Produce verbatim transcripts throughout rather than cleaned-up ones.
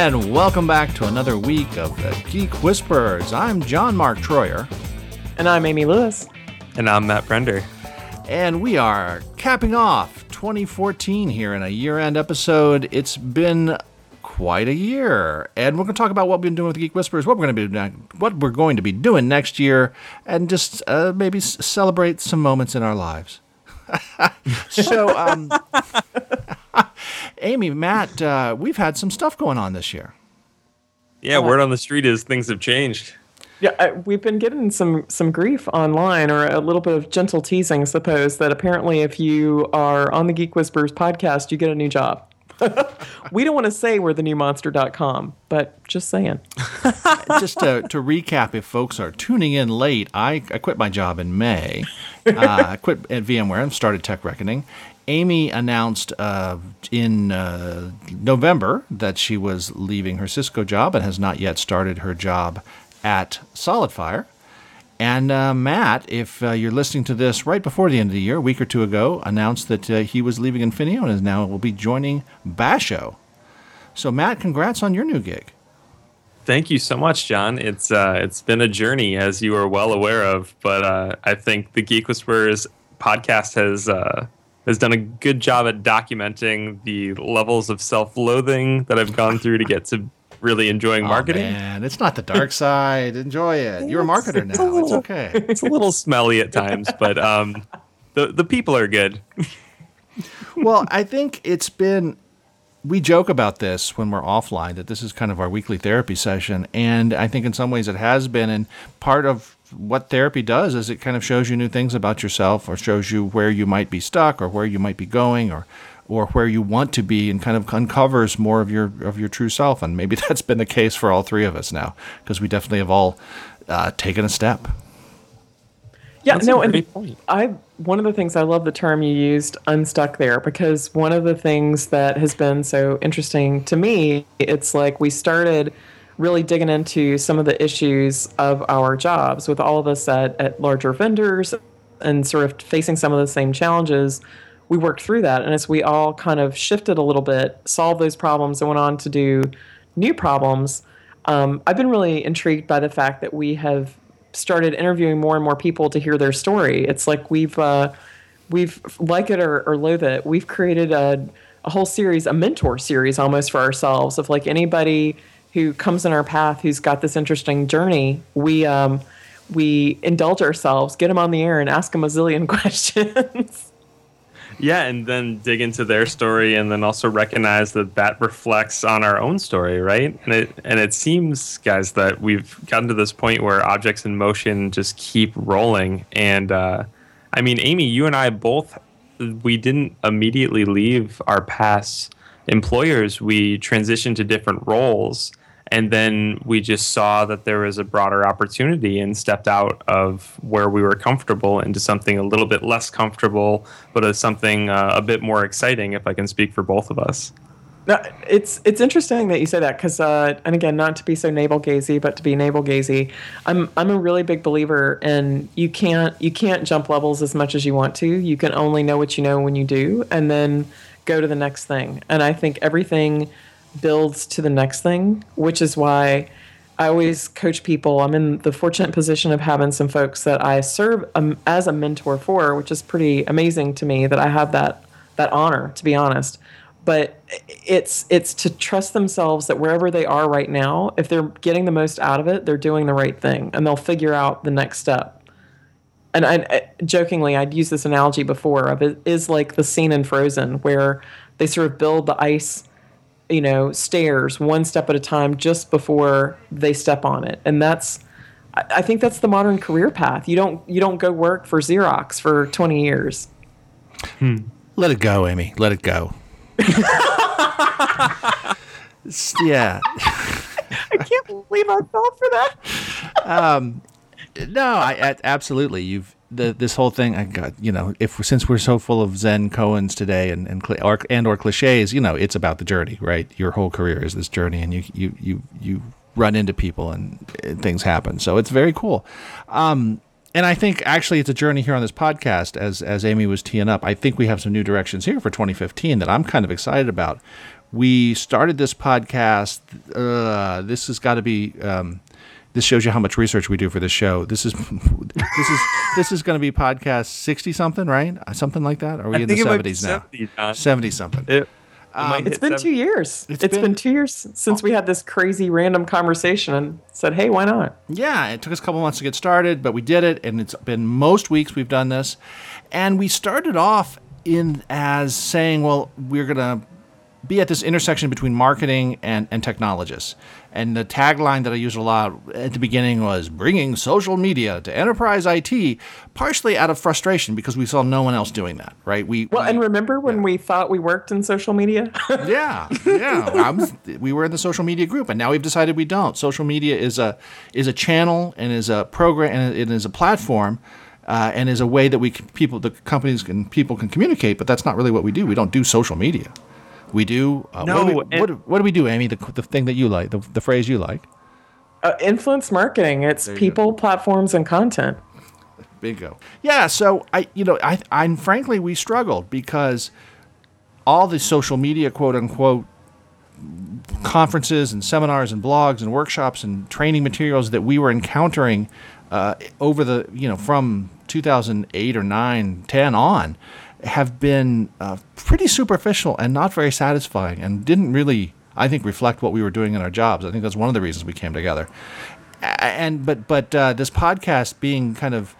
And welcome back to another week of the Geek Whisperers. I'm John Mark Troyer. And I'm Amy Lewis. And I'm Matt Brender. And we are capping off twenty fourteen here in a year-end episode. It's been quite a year. And we're going to talk about what we've been doing with the Geek Whisperers, what we're going to be doing, what we're going to be doing next year, and just uh, maybe s- celebrate some moments in our lives. so, um... Amy, Matt, uh, we've had some stuff going on this year. Yeah, word on the street is things have changed. Yeah, I, we've been getting some some grief online, or a little bit of gentle teasing, I suppose, that apparently if you are on the Geek Whisperers podcast, you get a new job. We don't want to say we're the new monster dot com, but just saying. Just to, to recap, if folks are tuning in late, I, I quit my job in May. Uh, I quit at VMware and started Tech Reckoning. Amy announced uh, in uh, November that she was leaving her Cisco job and has not yet started her job at SolidFire. And uh, Matt, if uh, you're listening to this right before the end of the year, a week or two ago, announced that uh, he was leaving Infineon and is now will be joining Basho. So Matt, congrats on your new gig. Thank you so much, John. It's uh, it's been a journey, as you are well aware of, but uh, I think the Geek Whisperers podcast has uh, has done a good job at documenting the levels of self-loathing that I've gone through to get to really enjoying marketing. Oh, man, it's not the dark side. Enjoy it. You're a marketer now. It's, a little, it's okay. It's a little smelly at times, but um, the the people are good. Well, I think it's been... We joke about this when we're offline, that this is kind of our weekly therapy session, and I think in some ways it has been, and part of what therapy does is it kind of shows you new things about yourself, or shows you where you might be stuck, or where you might be going, or or where you want to be, and kind of uncovers more of your of your true self. And maybe that's been the case for all three of us now, because we definitely have all uh, taken a step. Yeah, That's no, a and great point. I one of the things I love the term you used, unstuck, there, because one of the things that has been so interesting to me, it's like we started really digging into some of the issues of our jobs with all of us at, at larger vendors and sort of facing some of the same challenges. We worked through that, and as we all kind of shifted a little bit, solved those problems, and went on to do new problems, um, I've been really intrigued by the fact that we have started interviewing more and more people to hear their story. It's like we've, uh, we've like it or, or loathe it, we've created a, a whole series, a mentor series almost for ourselves, of like anybody who comes in our path who's got this interesting journey. We um, we indulge ourselves, get them on the air, and ask them a zillion questions. Yeah, and then dig into their story, and then also recognize that that reflects on our own story, right? And it and it seems, guys, that we've gotten to this point where objects in motion just keep rolling. And uh, I mean, Amy, you and I both, we didn't immediately leave our past employers. We transitioned to different roles. And then we just saw that there was a broader opportunity and stepped out of where we were comfortable into something a little bit less comfortable, but as something uh, a bit more exciting, if I can speak for both of us. No, it's it's interesting that you say that, because, uh, and again, not to be so navel-gazy, but to be navel-gazy, I'm I'm a really big believer in you can't you can't jump levels as much as you want to. You can only know what you know when you do, and then go to the next thing. And I think everything builds to the next thing, which is why I always coach people. I'm in the fortunate position of having some folks that I serve um, as a mentor for, which is pretty amazing to me that I have that that honor, to be honest. But it's it's to trust themselves that wherever they are right now, if they're getting the most out of it, they're doing the right thing, and they'll figure out the next step. And I, I, jokingly, I'd used this analogy before of it is like the scene in Frozen where they sort of build the ice, you know, stairs one step at a time just before they step on it. And that's, I think that's the modern career path. You don't, you don't go work for Xerox for twenty years. Hmm. Let it go, Amy. Let it go. Yeah. I can't believe I fell for that. um, no, I, I absolutely. You've the this whole thing. I got you know. If since we're so full of Zen koans today and and or, and or cliches, you know, it's about the journey, right? Your whole career is this journey, and you you you you run into people and, and things happen. So it's very cool. Um, and I think actually it's a journey here on this podcast. As as Amy was teeing up, I think we have some new directions here for twenty fifteen that I'm kind of excited about. we started this podcast. Uh, this has got to be. Um, this shows you how much research we do for this show. This is this is this is going to be podcast sixty something, right? Something like that. Are we I in think the it might be seventies now? seventy, John. Seventy something. It, Um, It's been two years. It's it's been- been, two years since we had this crazy random conversation and said, hey, why not? Yeah, it took us a couple months to get started, but we did it, and it's been most weeks we've done this. And we started off in as saying, well, we're going to be at this intersection between marketing and, and technologists. And the tagline that I used a lot at the beginning was bringing social media to enterprise I T, partially out of frustration because we saw no one else doing that, right? We Well, we, and remember when we thought we worked in social media? yeah, yeah. I'm, we were in the social media group, and now we've decided we don't. Social media is a is a channel and is a program and it is a platform, uh, and is a way that we can, people, the companies and people can communicate. But that's not really what we do. We don't do social media. We do. Uh, No, What do we, and- what, what do we do, Amy? The the thing that you like, the the phrase you like. uh, influence marketing. It's you people, platforms, and content. Bingo. Yeah. So I, you know, I, I, frankly, we struggled because all the social media, quote unquote, conferences and seminars and blogs and workshops and training materials that we were encountering uh, over the, you know, from two thousand eight or nine, ten on, have been uh, pretty superficial and not very satisfying, and didn't really, I think, reflect what we were doing in our jobs. I think that's one of the reasons we came together. A- And but but uh, this podcast being kind of,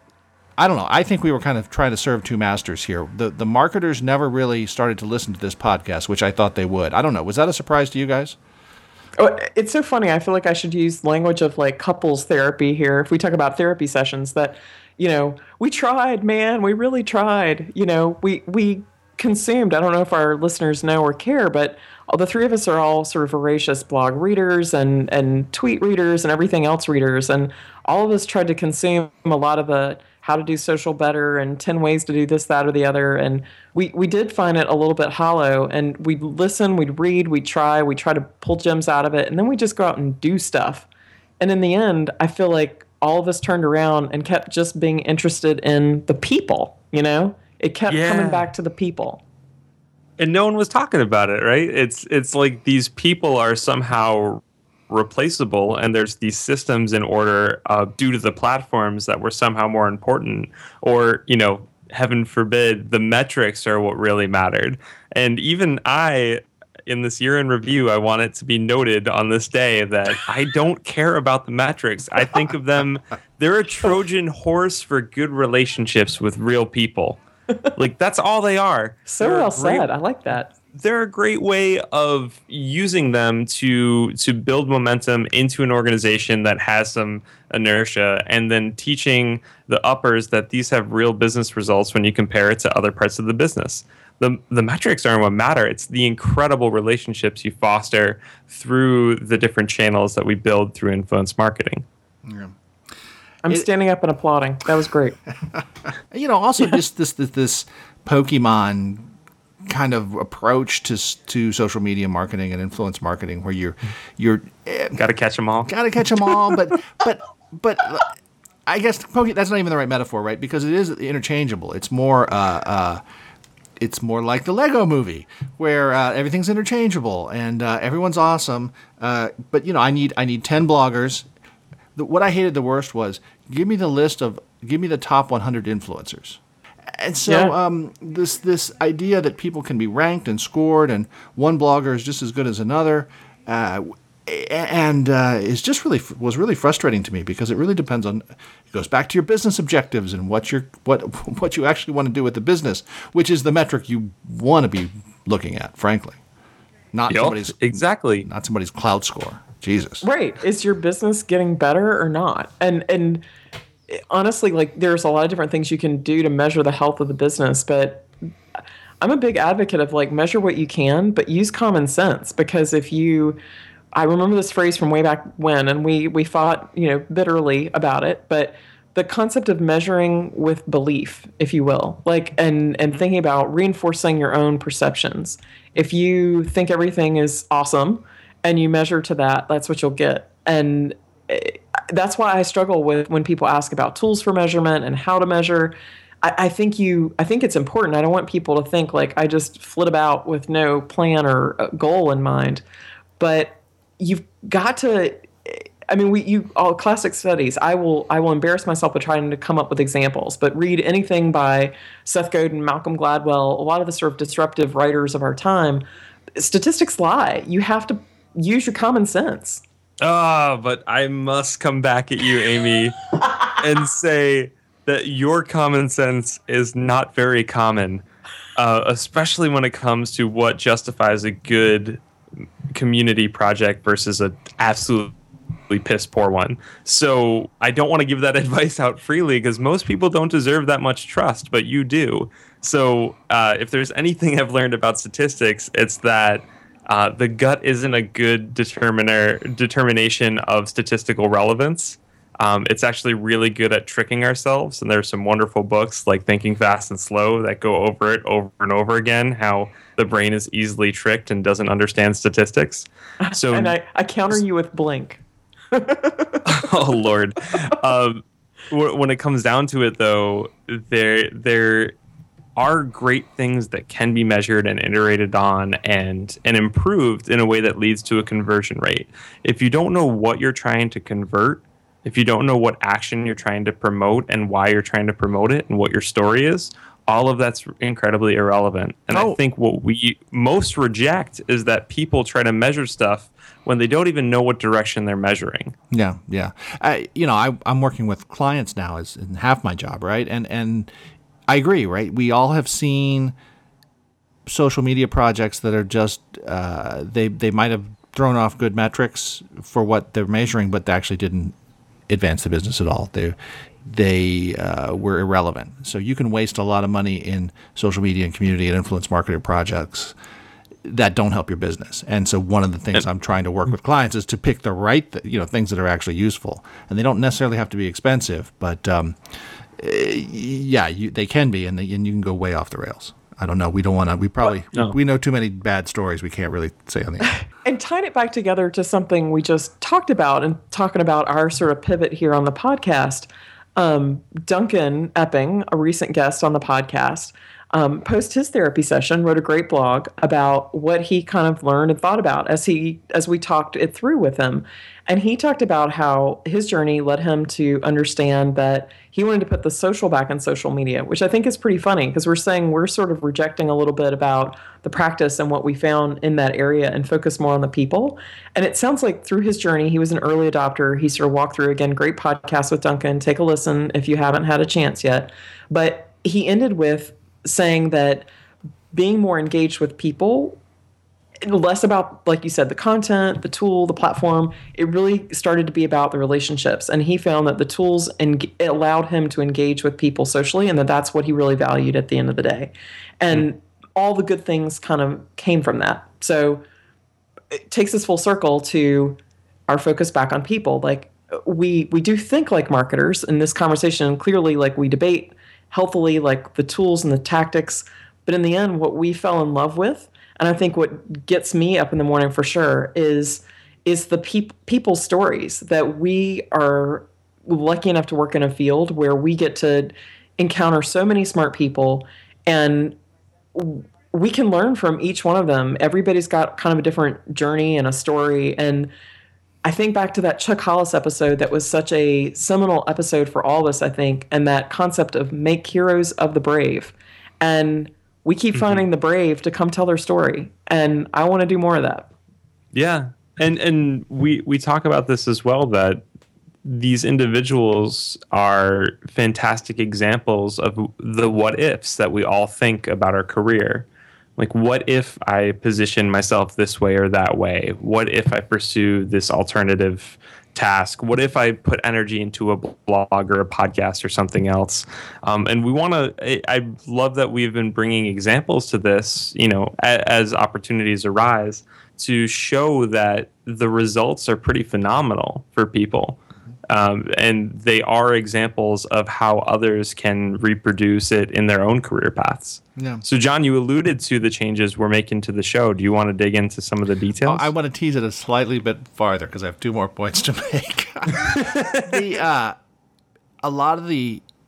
I don't know. I think we were kind of trying to serve two masters here. The the marketers never really started to listen to this podcast, which I thought they would. I don't know. Was that a surprise to you guys? Oh, it's so funny. I feel like I should use language of like couples therapy here. If we talk about therapy sessions, that, you know, we tried, man, we really tried. You know, we we consumed. I don't know if our listeners know or care, but all, the three of us are all sort of voracious blog readers and and tweet readers and everything else readers, and all of us tried to consume a lot of the how to do social better and ten ways to do this, that, or the other. And we, we did find it a little bit hollow, and we'd listen, we'd read, we'd try, we'd try to pull gems out of it, and then we just go out and do stuff. And in the end, I feel like all of us turned around and kept just being interested in the people, you know? It kept Yeah. coming back to the people. and no one was talking about it, right? It's it's like these people are somehow replaceable, and there's these systems in order uh, due to the platforms that were somehow more important, or, you know, heaven forbid, the metrics are what really mattered. And even I, in this year in review, I want it to be noted on this day that I don't care about the metrics. I think of them, they're a Trojan horse for good relationships with real people. Like, that's all they are. So They're a well great- said. I like that. They're a great way of using them to to build momentum into an organization that has some inertia, and then teaching the uppers that these have real business results when you compare it to other parts of the business. The, the metrics aren't what matter. It's the incredible relationships you foster through the different channels that we build through influence marketing. I'm It- standing up and applauding. That was great. You know, also just this, this this Pokemon kind of approach to s- to social media marketing and influence marketing, where you're you're Got to catch them all. gotta catch them all, but but but I guess Poke, that's not even the right metaphor, right? Because it is interchangeable. It's more uh, uh, it's more like the Lego Movie, where uh, everything's interchangeable and uh, everyone's awesome. Uh, but you know, I need I need ten bloggers. The, what I hated the worst was give me the list of give me the top one hundred influencers. And so Yeah. um, this this idea that people can be ranked and scored, and one blogger is just as good as another, uh, and uh, is just really was really frustrating to me, because it really depends on, it goes back to your business objectives and what your what what you actually want to do with the business, which is the metric you want to be looking at, frankly, not Yep, somebody's exactly. not somebody's cloud score. Jesus. Right. Is your business getting better or not? And and honestly, like, there's a lot of different things you can do to measure the health of the business, but I'm a big advocate of, like, measure what you can, but use common sense. Because if you, I remember this phrase from way back when, and we we fought, you know, bitterly about it, but the concept of measuring with belief, if you will, like, and and thinking about reinforcing your own perceptions. If you think everything is awesome and you measure to that, that's what you'll get. And eh, that's why I struggle with when people ask about tools for measurement and how to measure. I, I think you, I think it's important. I don't want people to think like I just flit about with no plan or goal in mind, but you've got to. I mean, we you all classic studies. I will I will embarrass myself by trying to come up with examples, but read anything by Seth Godin, Malcolm Gladwell, a lot of the sort of disruptive writers of our time. Statistics lie. You have to use your common sense. Ah, oh, but I must come back at you, Amy, and say that your common sense is not very common, uh, especially when it comes to what justifies a good community project versus an absolutely piss poor one. So I don't want to give that advice out freely because most people don't deserve that much trust, but you do. So uh, if there's anything I've learned about statistics, it's that uh, the gut isn't a good determiner determination of statistical relevance. Um, it's actually really good at tricking ourselves, and there's some wonderful books like Thinking Fast and Slow that go over it over and over again, how the brain is easily tricked and doesn't understand statistics. So, and I, I counter you with Blink. Oh, Lord. Um, when it comes down to it, though, there there are great things that can be measured and iterated on and, and improved in a way that leads to a conversion rate. If you don't know what you're trying to convert, if you don't know what action you're trying to promote and why you're trying to promote it and what your story is, all of that's incredibly irrelevant. And oh. I think what we most reject is that people try to measure stuff when they don't even know what direction they're measuring. Yeah, yeah. I, you know, I, I'm working with clients now as in half my job, right? And and I agree, right? We all have seen social media projects that are just uh, they they might have thrown off good metrics for what they're measuring, but they actually didn't advance the business at all. They they uh, were irrelevant. So you can waste a lot of money in social media and community and influence marketing projects that don't help your business. And so one of the things I'm trying to work with clients is to pick the right, th- you know, things that are actually useful. And they don't necessarily have to be expensive, but um, yeah, you, they can be, and, they, and you can go way off the rails. I don't know. We don't want to. We probably no. we know too many bad stories. We can't really say on the air. And tying it back together to something we just talked about, and talking about our sort of pivot here on the podcast. Um, Duncan Epping, a recent guest on the podcast, um, post his therapy session, wrote a great blog about what he kind of learned and thought about as he as we talked it through with him. And he talked about how his journey led him to understand that he wanted to put the social back in social media, which I think is pretty funny because we're saying we're sort of rejecting a little bit about the practice and what we found in that area and focus more on the people. And it sounds like through his journey, he was an early adopter. He sort of walked through, again, great podcast with Duncan. Take a listen if you haven't had a chance yet. But he ended with saying that being more engaged with people, less about, like you said, the content, the tool, the platform. It really started to be about the relationships. And he found that the tools en- it allowed him to engage with people socially, and that that's what he really valued at the end of the day. And mm. all the good things kind of came from that. So it takes us full circle to our focus back on people. Like we we do think like marketers in this conversation, and clearly like we debate healthily like the tools and the tactics. But in the end, what we fell in love with, and I think what gets me up in the morning for sure is is the peop- people's stories that we are lucky enough to work in a field where we get to encounter so many smart people, and we can learn from each one of them. Everybody's got kind of a different journey and a story. And I think back to that Chuck Hollis episode that was such a seminal episode for all of us, I think, and that concept of make heroes of the brave. And we keep mm-hmm. finding the brave to come tell their story. And I want to do more of that. Yeah. And and we, we talk about this as well, that these individuals are fantastic examples of the what ifs that we all think about our career. Like, what if I position myself this way or that way? What if I pursue this alternative task? What if I put energy into a blog or a podcast or something else? Um, and we want to, I love that we've been bringing examples to this, you know, as, as opportunities arise to show that the results are pretty phenomenal for people. Um, and they are examples of how others can reproduce it in their own career paths. Yeah. So, John, you alluded to the changes we're making to the show. Do you want to dig into some of the details? Oh, I want to tease it a slightly bit farther because I have two more points to make. the uh, a lot of the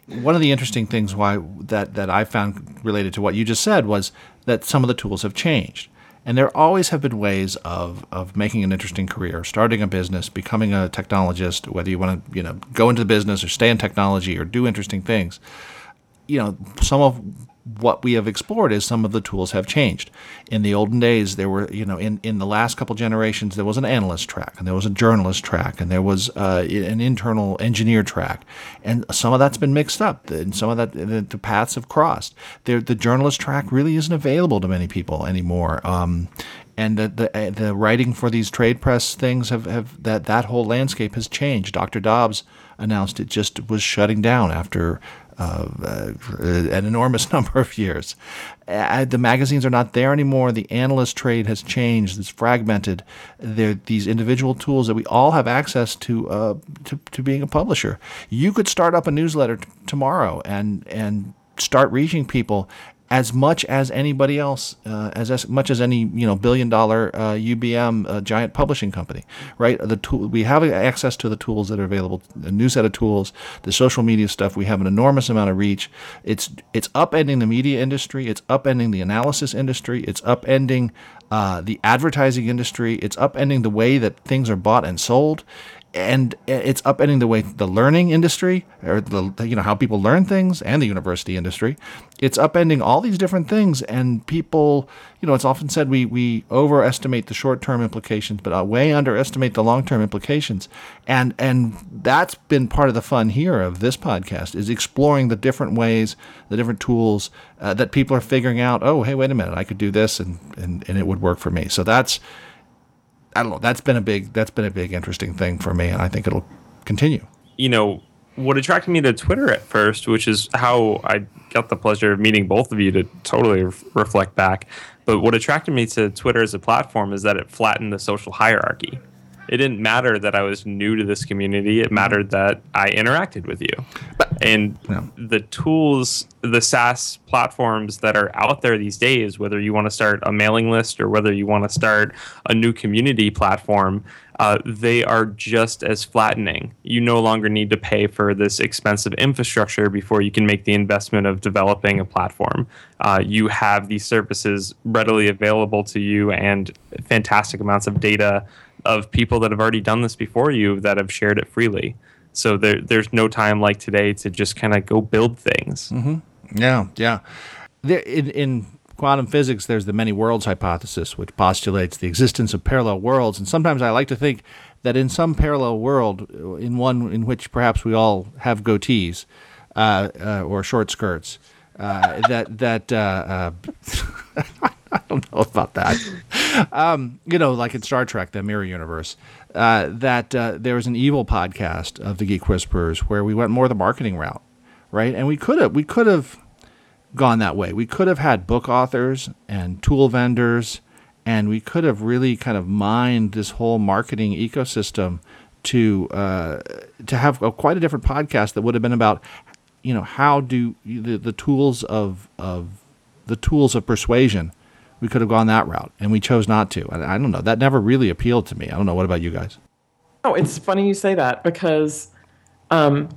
one of the interesting things why that, that I found related to what you just said was that some of the tools have changed. And there always have been ways of, of making an interesting career, starting a business, becoming a technologist, whether you want to, you know, go into the business or stay in technology or do interesting things. You know, some of what we have explored is some of the tools have changed. In the olden days, there were, you know, in, in the last couple generations, there was an analyst track, and there was a journalist track, and there was uh, an internal engineer track. And some of that's been mixed up, and some of that, the, the paths have crossed. The, the journalist track really isn't available to many people anymore. Um, and the, the the writing for these trade press things have, have that, that whole landscape has changed. Doctor Dobbs announced it just was shutting down after Uh, uh, an enormous number of years. Uh, the magazines are not there anymore. The analyst trade has changed. It's fragmented. There, these individual tools that we all have access to, uh, to, to being a publisher. You could start up a newsletter t- tomorrow and and start reaching people as much as anybody else, uh, as, as much as any you know billion dollar uh, U B M uh, giant publishing company, right? The tool we have access to the tools that are available, a new set of tools, the social media stuff. We have an enormous amount of reach. It's it's upending the media industry. It's upending the analysis industry. It's upending uh, the advertising industry. It's upending the way that things are bought and sold. And it's upending the way the learning industry, or the you know how people learn things, and the university industry. It's upending all these different things, and people, you know, it's often said we we overestimate the short-term implications, but way underestimate the long-term implications. And and that's been part of the fun here of this podcast, is exploring the different ways, the different tools uh, that people are figuring out. Oh, hey, wait a minute, I could do this, and and, and it would work for me. So that's. I don't know. That's been a big. That's been a big, interesting thing for me, and I think it'll continue. You know, what attracted me to Twitter at first, which is how I got the pleasure of meeting both of you to totally re- reflect back. But what attracted me to Twitter as a platform is that it flattened the social hierarchy. It didn't matter that I was new to this community. It mattered that I interacted with you. And yeah. the tools, the SaaS platforms that are out there these days, whether you want to start a mailing list or whether you want to start a new community platform, uh, they are just as flattening. You no longer need to pay for this expensive infrastructure before you can make the investment of developing a platform. Uh, you have these services readily available to you and fantastic amounts of data of people that have already done this before you that have shared it freely. So there, there's no time like today to just kind of go build things. Mm-hmm. Yeah, yeah. There, in, in quantum physics, there's the many worlds hypothesis, which postulates the existence of parallel worlds. And sometimes I like to think that in some parallel world, in one in which perhaps we all have goatees uh, uh, or short skirts, uh, that that uh, uh, I don't know about that. Um, you know, like in Star Trek, the Mirror Universe, uh, that uh, there was an evil podcast of the Geek Whisperers where we went more the marketing route, right? And we could have we could have gone that way. We could have had book authors and tool vendors, and we could have really kind of mined this whole marketing ecosystem to uh, to have a, quite a different podcast that would have been about, you know, how do the, the tools of of the tools of persuasion. We could have gone that route, and we chose not to. I, I don't know. That never really appealed to me. I don't know. What about you guys? Oh, it's funny you say that because um,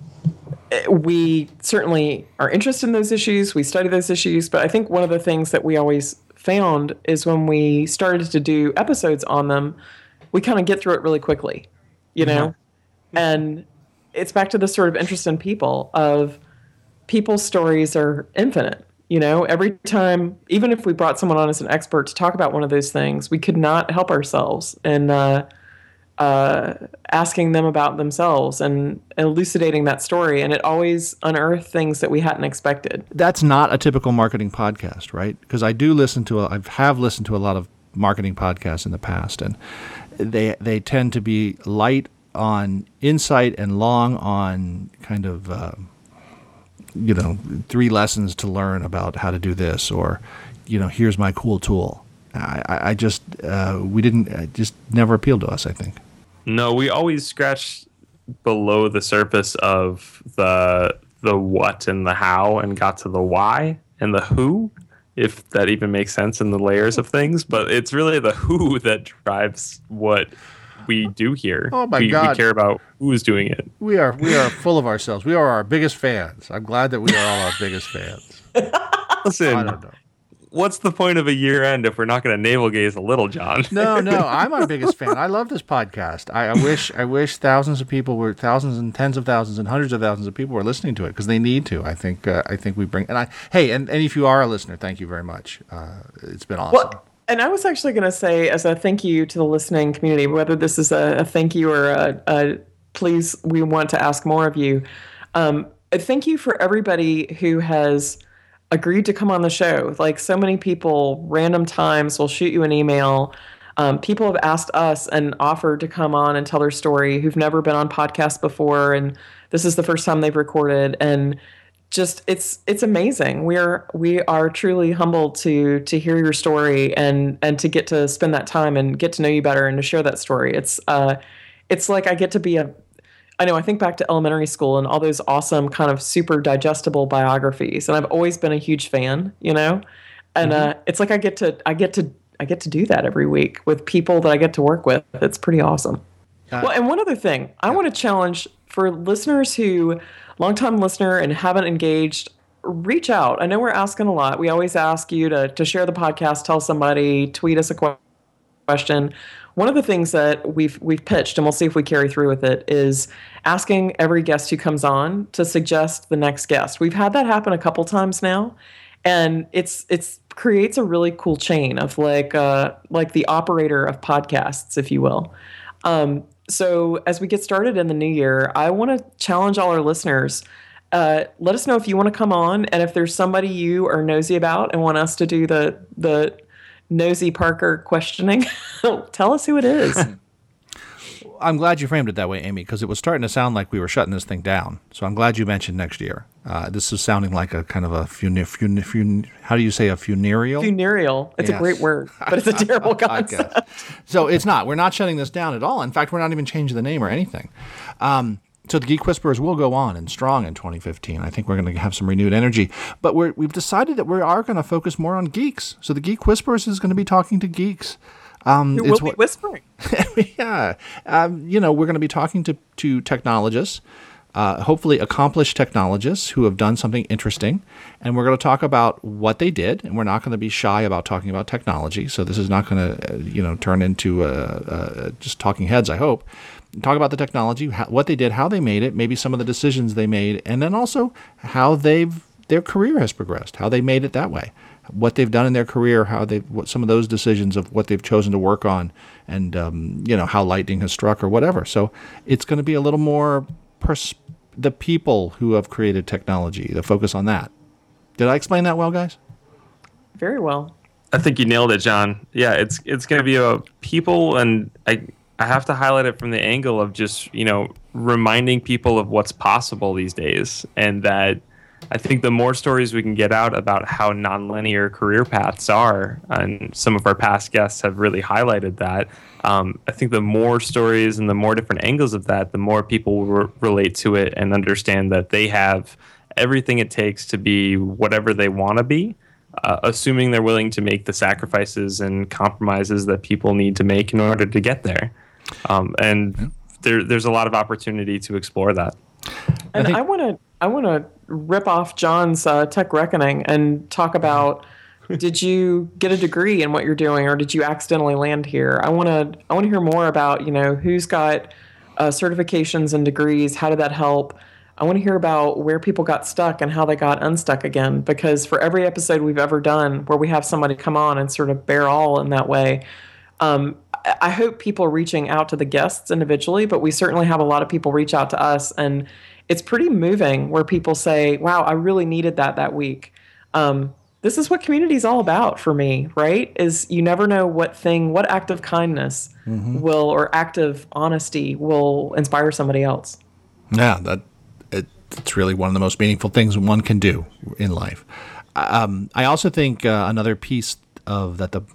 we certainly are interested in those issues. We study those issues. But I think one of the things that we always found is when we started to do episodes on them, we kind of get through it really quickly, you know? Mm-hmm. And it's back to the sort of interest in people of people's stories are infinite. You know, every time, even if we brought someone on as an expert to talk about one of those things, we could not help ourselves in uh, uh, asking them about themselves and elucidating that story. And it always unearthed things that we hadn't expected. That's not a typical marketing podcast, right? Because I do listen to, a, I have listened to a lot of marketing podcasts in the past, and they they tend to be light on insight and long on kind of... Uh, you know, three lessons to learn about how to do this, or, you know, here's my cool tool. I, I just, uh, we didn't, it just never appealed to us, I think. No, we always scratched below the surface of the the what and the how and got to the why and the who, if that even makes sense in the layers of things. But it's really the who that drives what we do here. Oh my we, God. We care about who's doing it. We are we are full of ourselves. We are our biggest fans. I'm glad that we are all our biggest fans. Listen, I don't know. What's the point of a year end if we're not going to navel gaze a little, John? No, no, I'm our biggest fan. I love this podcast. I, I wish, I wish thousands of people were, thousands and tens of thousands and hundreds of thousands of people were listening to it because they need to. I think, uh, I think we bring. And I, hey, and, and if you are a listener, thank you very much. Uh, it's been awesome. Well, and I was actually going to say, as a thank you to the listening community, whether this is a, a thank you or a, a please, we want to ask more of you. Um, a thank you for everybody who has agreed to come on the show. Like so many people, random times will shoot you an email. Um, people have asked us and offered to come on and tell their story who've never been on podcasts before, and this is the first time they've recorded. And just it's it's amazing. We are we are truly humbled to to hear your story and and to get to spend that time and get to know you better and to share that story. It's uh, it's like I get to be a I know I think back to elementary school and all those awesome kind of super digestible biographies, and I've always been a huge fan, you know, and mm-hmm. uh, it's like I get to I get to I get to do that every week with people that I get to work with. It's pretty awesome. Uh, well, and one other thing, I yeah. want to challenge for listeners who, longtime listener and haven't engaged, reach out. I know we're asking a lot. We always ask you to to share the podcast, tell somebody, tweet us a question. One of the things that we've we've pitched, and we'll see if we carry through with it, is asking every guest who comes on to suggest the next guest. We've had that happen a couple times now, and it's it's creates a really cool chain of like uh, like the operator of podcasts, if you will. Um, so as we get started in the new year, I want to challenge all our listeners. Uh, let us know if you want to come on, and if there's somebody you are nosy about and want us to do the the Nosy Parker questioning, tell us who it is. I'm glad you framed it that way, Amy, because it was starting to sound like we were shutting this thing down. So I'm glad you mentioned next year. Uh, this is sounding like a kind of a fun, fun, fun, how do you say a funereal? Funereal. It's yes. a great word, but it's a terrible concept. So it's not. We're not shutting this down at all. In fact, we're not even changing the name or anything. Um, So the Geek Whisperers will go on and strong in twenty fifteen. I think we're going to have some renewed energy. But we're, we've decided that we are going to focus more on geeks. So the Geek Whisperers is going to be talking to geeks. Um, Who will be what, whispering. yeah. Um, you know, we're going to be talking to, to technologists, uh, hopefully accomplished technologists who have done something interesting. And we're going to talk about what they did. And we're not going to be shy about talking about technology. So this is not going to, uh, you know, turn into uh, uh, just talking heads, I hope. Talk about the technology, how, what they did, how they made it, maybe some of the decisions they made, and then also how they've their career has progressed, how they made it that way, what they've done in their career, how they what some of those decisions of what they've chosen to work on, and um, you know how lightning has struck or whatever. So it's going to be a little more pers- the people who have created technology. The focus on that. Did I explain that well, guys? Very well. I think you nailed it, John. Yeah, it's it's going to be about people, and I. I have to highlight it from the angle of just, you know, reminding people of what's possible these days. And that I think the more stories we can get out about how nonlinear career paths are, and some of our past guests have really highlighted that, um, I think the more stories and the more different angles of that, the more people will re- relate to it and understand that they have everything it takes to be whatever they want to be. Uh, assuming they're willing to make the sacrifices and compromises that people need to make in order to get there. Um, and yeah. there, there's a lot of opportunity to explore that. And I want to I want to rip off John's uh, Tech Reckoning and talk about, did you get a degree in what you're doing, or did you accidentally land here? I want to I want to hear more about, you know, who's got uh, certifications and degrees. How did that help? I want to hear about where people got stuck and how they got unstuck again, because for every episode we've ever done where we have somebody come on and sort of bear all in that way, um, I hope people are reaching out to the guests individually, but we certainly have a lot of people reach out to us, and it's pretty moving where people say, wow, I really needed that that week. Um, this is what community is all about for me, right? Is you never know what thing, what act of kindness mm-hmm. will, or act of honesty will inspire somebody else. Yeah, that it, it's really one of the most meaningful things one can do in life. Um, I also think uh, another piece of that the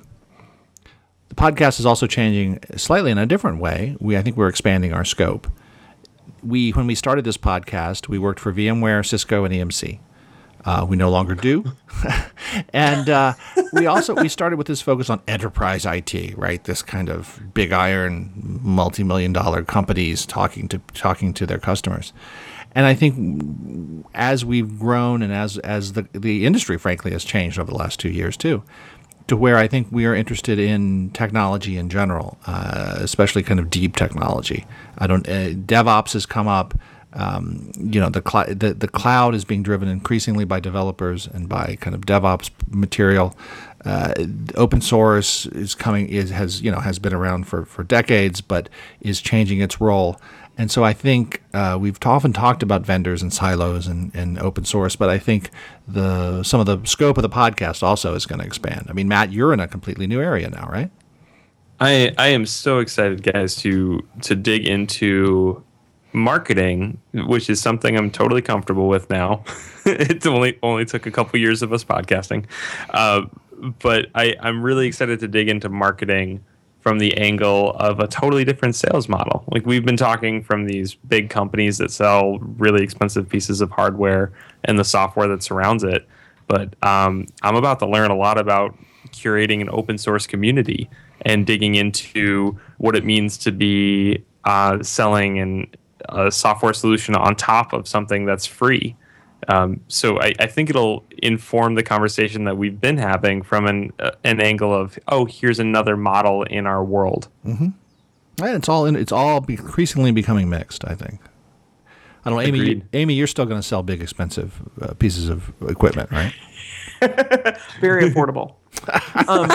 The podcast is also changing slightly in a different way. We, I think we're expanding our scope. We, when we started this podcast, we worked for VMware, Cisco, and E M C. Uh, we no longer do. And uh, we also we started with this focus on enterprise I T, right? This kind of big iron, multi-million dollar companies talking to talking to their customers. And I think as we've grown and as as the the industry, frankly, has changed over the last two years too, to where I think we are interested in technology in general, uh, especially kind of deep technology. I don't uh, DevOps has come up. Um, you know, the, cl- the the cloud is being driven increasingly by developers and by kind of DevOps material. Uh, open source is coming is has you know has been around for, for decades, but is changing its role. And so I think uh, we've often talked about vendors and silos and, and open source, but I think the some of the scope of the podcast also is going to expand. I mean, Matt, you're in a completely new area now, right? I I am so excited, guys, to to dig into marketing, which is something I'm totally comfortable with now. It only only took a couple years of us podcasting, uh, but I, I'm really excited to dig into marketing from the angle of a totally different sales model. Like we've been talking from these big companies that sell really expensive pieces of hardware and the software that surrounds it, but um, I'm about to learn a lot about curating an open source community and digging into what it means to be uh, selling and a software solution on top of something that's free. Um, so I, I think it'll inform the conversation that we've been having from an uh, an angle of, oh, here's another model in our world. Mm-hmm. And it's all in, it's all increasingly becoming mixed, I think. I don't know, Amy. You, Amy, you're still going to sell big, expensive uh, pieces of equipment, right? Very affordable. um,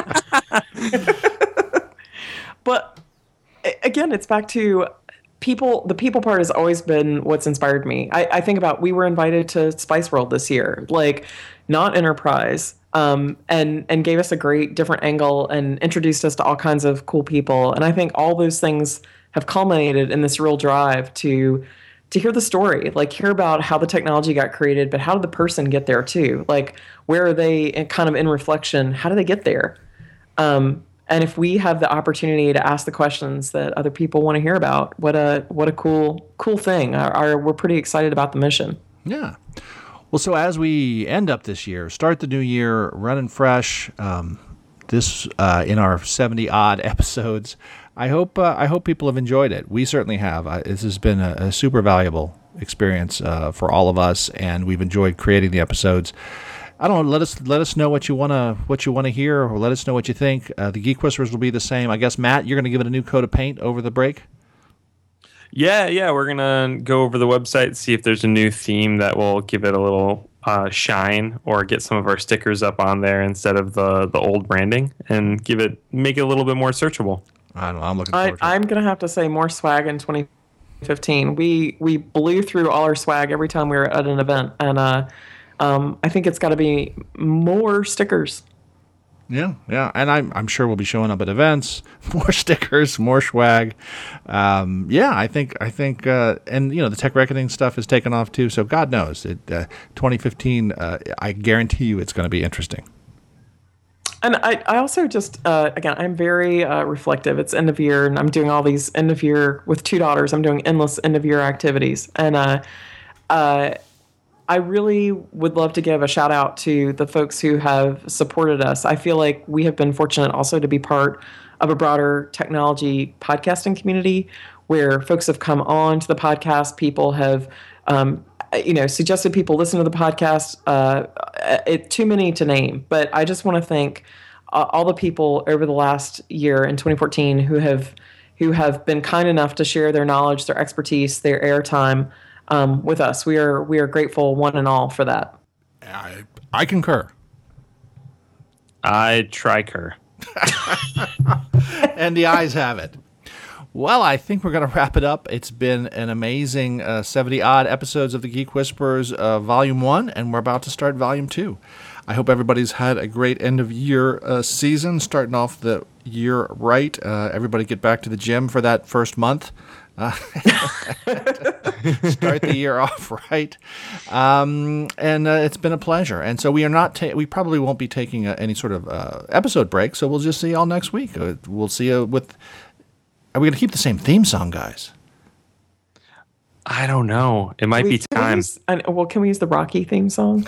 but again, it's back to people. The people part has always been what's inspired me. I, I think about we were invited to Spice World this year, like not enterprise, um, and and gave us a great different angle and introduced us to all kinds of cool people. And I think all those things have culminated in this real drive to to hear the story, like hear about how the technology got created, but how did the person get there too? Like where are they in, kind of in reflection? How do they get there? Um, and if we have the opportunity to ask the questions that other people want to hear about, what a what a cool cool thing. Our, our, we're pretty excited about the mission. Yeah. Well, so as we end up this year, start the new year running fresh, um, this uh, in our seventy odd episodes, I hope uh, I hope people have enjoyed it. We certainly have. Uh, this has been a, a super valuable experience uh, for all of us, and we've enjoyed creating the episodes. I don't know. Let us let us know what you wanna what you wanna hear, or let us know what you think. Uh, the Geek Whisperers will be the same. I guess, Matt, you're gonna give it a new coat of paint over the break. Yeah, yeah, we're gonna go over the website, see if there's a new theme that will give it a little uh, shine, or get some of our stickers up on there instead of the the old branding, and give it make it a little bit more searchable. I don't know. I'm looking forward I, to it. I'm gonna have to say more swag in twenty fifteen. We we blew through all our swag every time we were at an event, and uh, um, I think it's got to be more stickers. Yeah, yeah, and I'm I'm sure we'll be showing up at events, more stickers, more swag. Um, yeah, I think I think, uh, and you know, the Tech Reckoning stuff has taken off too. So God knows, it uh, twenty fifteen. Uh, I guarantee you, it's going to be interesting. And I, I also just, uh, again, I'm very uh, reflective. It's end of year, and I'm doing all these end of year with two daughters. I'm doing endless end of year activities. And uh, uh, I really would love to give a shout out to the folks who have supported us. I feel like we have been fortunate also to be part of a broader technology podcasting community where folks have come on to the podcast. People have um, you know, suggested people listen to the podcast. Uh, it too many to name, but I just want to thank uh, all the people over the last year in twenty fourteen who have who have been kind enough to share their knowledge, their expertise, their airtime um, with us. We are we are grateful, one and all, for that. I I concur. I tricur. And the eyes have it. Well, I think we're going to wrap it up. It's been an amazing uh, seventy-odd episodes of the Geek Whisperers uh, Volume one, and we're about to start Volume two. I hope everybody's had a great end-of-year uh, season, starting off the year right. Uh, everybody get back to the gym for that first month. Uh, start the year off right. Um, and uh, it's been a pleasure. And so we are not, ta- we probably won't be taking uh, any sort of uh, episode break, so we'll just see y'all next week. Uh, we'll see you with... Are we going to keep the same theme song, guys? I don't know. It might We- be can we time. use- I- well, can we use the Rocky theme song?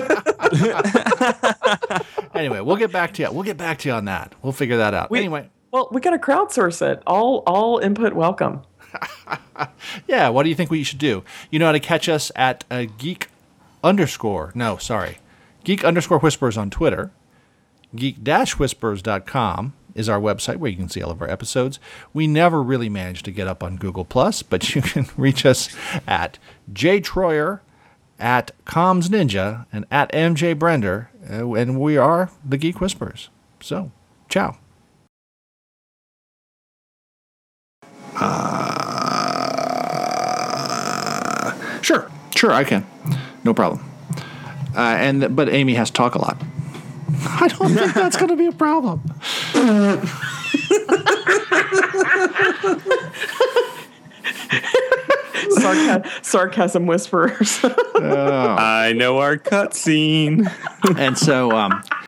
Anyway, we'll get back to you. We'll get back to you on that. We'll figure that out. We- anyway, Well, we got to crowdsource it. All all input welcome. yeah. What do you think we should do? You know how to catch us at uh, geek underscore. No, sorry, geek underscore whispers on Twitter. geek dash whispers dot com is our website where you can see all of our episodes. We never really managed to get up on Google Plus, but you can reach us at jtroyer, at Comms Ninja, and at M J Brender, uh, and we are the Geek Whispers. So, ciao. Uh, sure, sure, I can, no problem. Uh, and but Amy has to talk a lot. I don't think that's going to be a problem. Sarca- sarcasm whisperers. I know our cutscene. And so, um,